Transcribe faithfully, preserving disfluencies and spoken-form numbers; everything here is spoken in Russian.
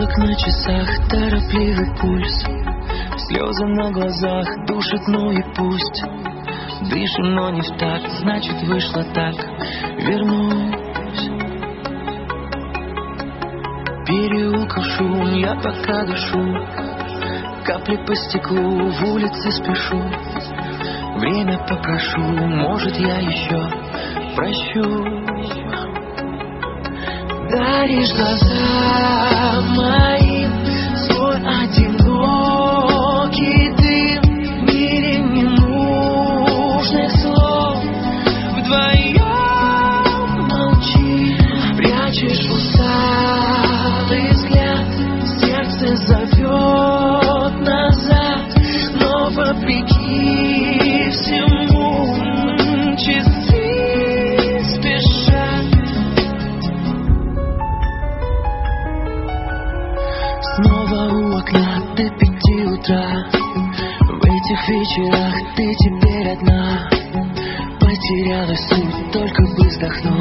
Стрелок на часах, торопливый пульс, слезы на глазах душат, ну и пусть. Дышим, но не в такт, значит вышло так. Вернусь. Переулков шум, я пока дышу, капли по стеклу, в улице спешу. Время попрошу, может я еще прощу. Даришь глаза моим свой одинокий дым, в мире ненужных слов. Вдвоем молчим, прячешь усталый взгляд, сердце зовет назад, но вопреки всему часы спешат. Снова у окна до пяти утра, в этих вечерах ты теперь одна. Потеряла суть, только бы вздохнуть.